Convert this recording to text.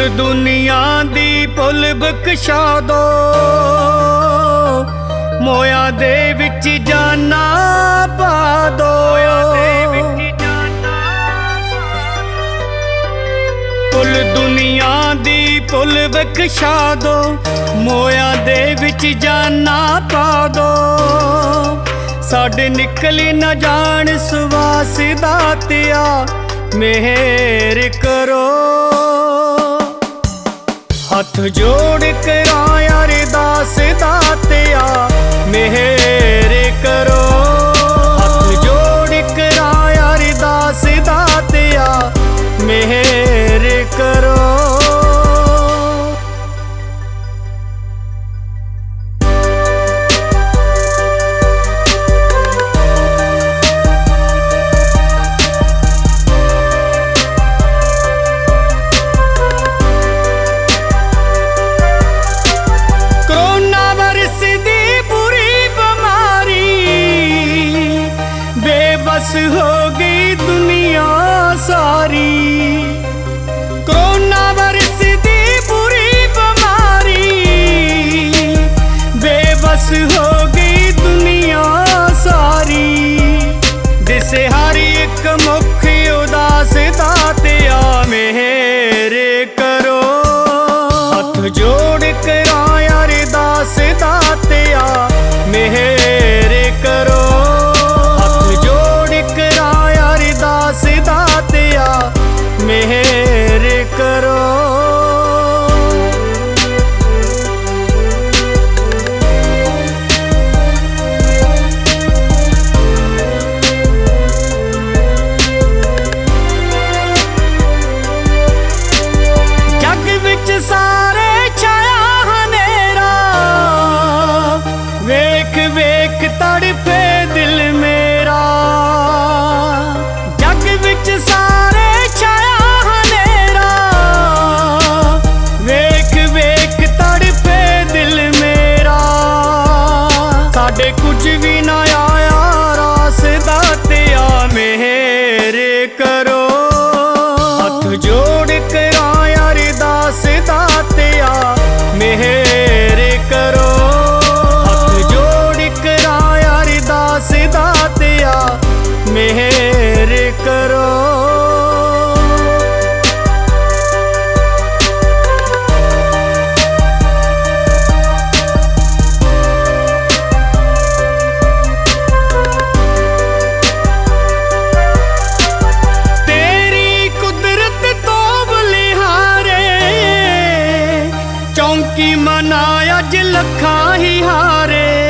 ਕੁਲ ਦੁਨੀਆ ਦੀ ਭੁੱਲ ਬਖਸ਼ਾ ਦੋ, ਮੋਇਆ ਦੇ ਵਿੱਚ ਜਾਨਾਂ ਪਾ ਦੋ। ਕੁਲ ਦੁਨੀਆ ਦੀ ਭੁੱਲ ਬਖਸ਼ਾ ਦੋ, ਮੋਇਆ ਦੇ ਵਿੱਚ ਜਾਨਾਂ ਪਾ ਦੋ। ਸਾਡੇ ਨਿਕਲੀ ਨਾ ਜਾਣ ਸਵਾਸ ਦਾਤਿਆ, ਮਿਹਰ ਕਰੋ। ਹੱਥ ਜੋੜ ਕਰਾਂ ਅਰਦਾਸ ਦਾਤਿਆ, ਮਿਹਰ ਕਰੋ। ਹੱਥ ਜੋੜ ਕਰਾਂ ਅਰਦਾਸ ਦਾਤਿਆ, ਮਿਹਰ ਕਰੋ। बस हो गई दुनिया सारी, कोरोना वायरस दी बुरी बीमारी। बेबस हो गई दुनिया सारी, दिसे हर एक मुख उदास दातिया, मिहर करो। हथ जोड़ करा अरदास दातिया, मिहर करो। दातिया, मिहर करो। जग विच सारे छाया हनेरा, वेख वेख तड़फे दिल मेरा। सारे छाया हनेरा, वेख वेख तड़पे दिल मेरा। साडे कुछ भी ना आया रास दातिया, मिहर करो। हथ जोड़ करा अरदास दातिया, मिहर करो। हथ जोड़ करा अरदास दातिया, मिहर करो। तेरी कुदरत तो बलिहारे, चौंकी मना अज लखा ही हारे।